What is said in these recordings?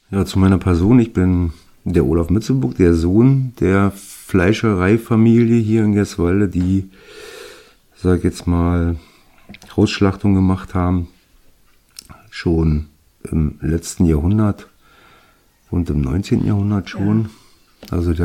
Ja, zu meiner Person. Ich bin der Olaf Mitzelbuck, der Sohn der Fleischereifamilie hier in Gerswalde, die, sag ich jetzt mal, Hausschlachtung gemacht haben. Schon im letzten Jahrhundert und im 19. Jahrhundert schon. Ja. Also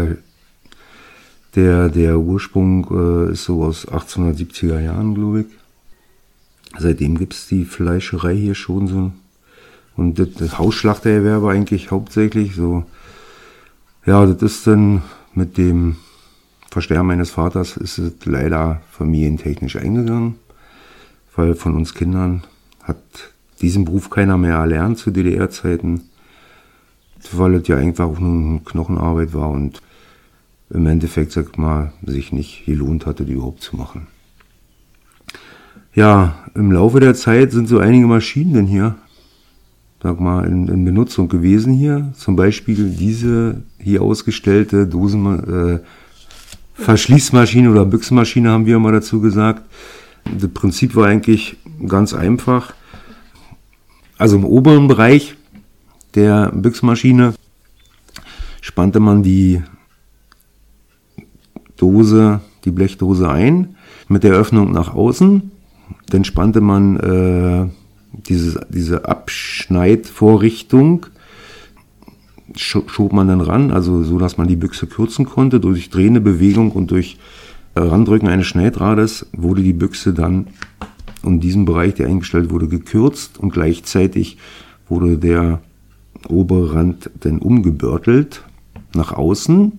der Ursprung ist so aus 1870er Jahren, glaube ich. Seitdem gibt es die Fleischerei hier schon so. Und das Hausschlachtererwerbe eigentlich hauptsächlich so. Ja, das ist dann mit dem Versterben meines Vaters ist es leider familientechnisch eingegangen. Weil von uns Kindern hat diesen Beruf keiner mehr erlernt zu DDR-Zeiten. Weil es ja einfach auch nur eine Knochenarbeit war und im Endeffekt, sag mal, sich nicht gelohnt hatte, die überhaupt zu machen. Ja, im Laufe der Zeit sind so einige Maschinen denn hier, sag mal, in Benutzung gewesen hier. Zum Beispiel diese hier ausgestellte Verschließmaschine oder Büchsenmaschine haben wir immer dazu gesagt. Das Prinzip war eigentlich ganz einfach. Also im oberen Bereich der Büchsenmaschine spannte man die Blechdose ein mit der Öffnung nach außen. Dann spannte man diese Abschneidvorrichtung, schob man dann ran, also so, dass man die Büchse kürzen konnte. Durch drehende Bewegung und durch Randrücken eines Schnelldrahtes wurde die Büchse dann in diesem Bereich, der eingestellt wurde, gekürzt und gleichzeitig wurde der obere Rand dann umgebörtelt nach außen.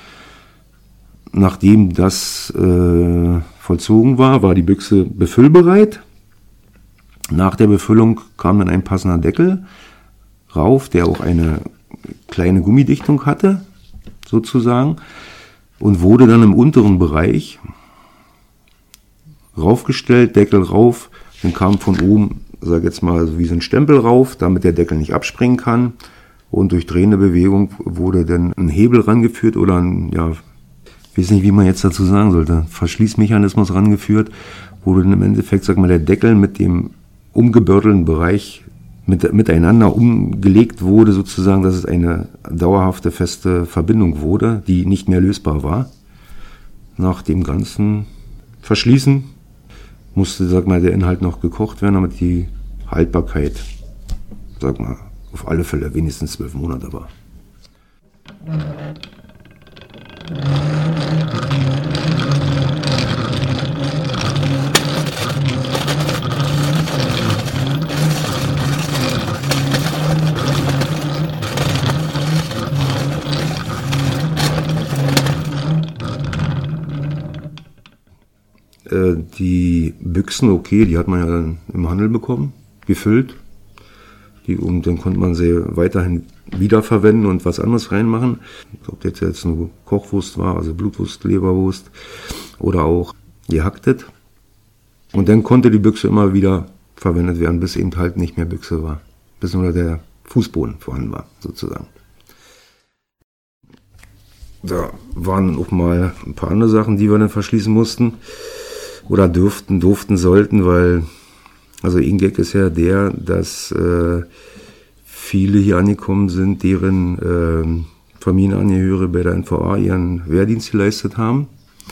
Nachdem das vollzogen war die Büchse befüllbereit. Nach der Befüllung kam dann ein passender Deckel rauf, der auch eine kleine Gummidichtung hatte, sozusagen, und wurde dann im unteren Bereich raufgestellt, Deckel rauf, dann kam von oben, sag ich jetzt mal, so wie so ein Stempel rauf, damit der Deckel nicht abspringen kann, und durch drehende Bewegung wurde dann ein Hebel rangeführt oder ein, ja, ich weiß nicht, wie man jetzt dazu sagen sollte, Verschließmechanismus rangeführt, wo dann im Endeffekt, sag mal, der Deckel mit dem umgebördelten Bereich miteinander umgelegt wurde, sozusagen, dass es eine dauerhafte, feste Verbindung wurde, die nicht mehr lösbar war. Nach dem ganzen Verschließen musste, sag mal, der Inhalt noch gekocht werden, damit die Haltbarkeit, sag mal, auf alle Fälle wenigstens 12 Monate war. Die Büchsen, okay, die hat man ja dann im Handel bekommen, gefüllt. Und dann konnte man sie weiterhin wiederverwenden und was anderes reinmachen. Ob das jetzt nur Kochwurst war, also Blutwurst, Leberwurst oder auch gehacktet. Und dann konnte die Büchse immer wieder verwendet werden, bis eben halt nicht mehr Büchse war. Bis nur der Fußboden vorhanden war, sozusagen. Da waren auch mal ein paar andere Sachen, die wir dann verschließen mussten. Oder durften, sollten, weil, also ein Gag ist ja der, dass viele hier angekommen sind, deren Familienangehörige bei der NVA ihren Wehrdienst geleistet haben.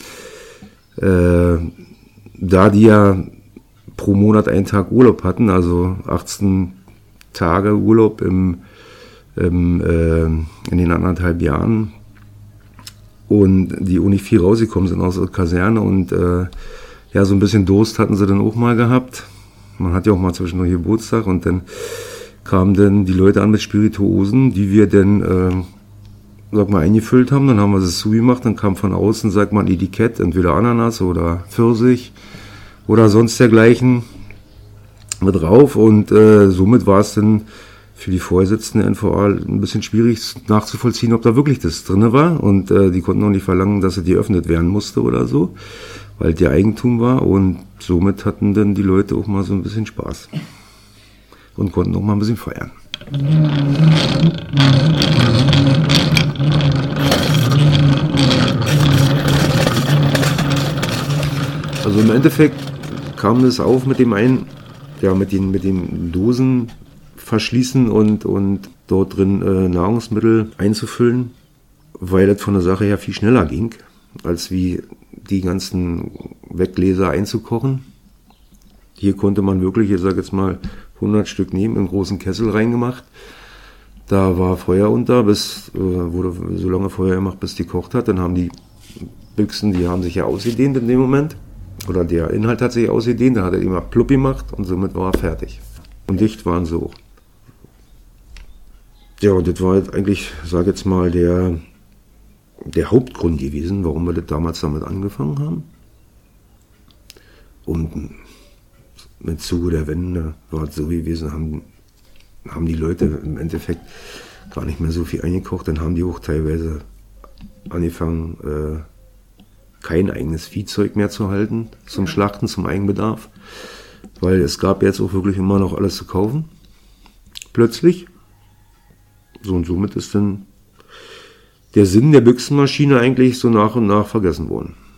Da die ja pro Monat einen Tag Urlaub hatten, also 18 Tage Urlaub in den 1,5 Jahren, und die auch nicht viel rausgekommen sind aus der Kaserne und ja, so ein bisschen Durst hatten sie dann auch mal gehabt. Man hat ja auch mal zwischendurch Geburtstag und dann kamen dann die Leute an mit Spirituosen, die wir dann, sag mal, eingefüllt haben. Dann haben wir es zugemacht, dann kam von außen, sag mal, ein Etikett, entweder Ananas oder Pfirsich oder sonst dergleichen mit drauf. Und somit war es dann für die Vorsitzenden der NVA ein bisschen schwierig nachzuvollziehen, ob da wirklich das drin war. Und die konnten auch nicht verlangen, dass es geöffnet werden musste oder so, weil der Eigentum war, und somit hatten dann die Leute auch mal so ein bisschen Spaß und konnten auch mal ein bisschen feiern. Also im Endeffekt kam das auf mit dem einen, ja, mit den Dosen verschließen und dort drin Nahrungsmittel einzufüllen, weil das von der Sache her viel schneller ging, als wie die ganzen Weggläser einzukochen. Hier konnte man wirklich, ich sage jetzt mal, 100 Stück nehmen, in einen großen Kessel reingemacht. Da war Feuer unter, wurde so lange Feuer gemacht, bis die gekocht hat. Dann haben die Büchsen, die haben sich ja ausgedehnt in dem Moment. Oder der Inhalt hat sich ausgedehnt, da hat er immer plupp gemacht und somit war er fertig. Und dicht waren sie auch. Ja, und das war halt eigentlich, sage jetzt mal, der Hauptgrund gewesen, warum wir das damals damit angefangen haben. Und mit Zuge der Wende war es so gewesen, haben die Leute im Endeffekt gar nicht mehr so viel eingekocht. Dann haben die auch teilweise angefangen, kein eigenes Viehzeug mehr zu halten zum Schlachten, zum Eigenbedarf. Weil es gab jetzt auch wirklich immer noch alles zu kaufen. Plötzlich. So und somit ist dann der Sinn der Büchsenmaschine eigentlich so nach und nach vergessen worden.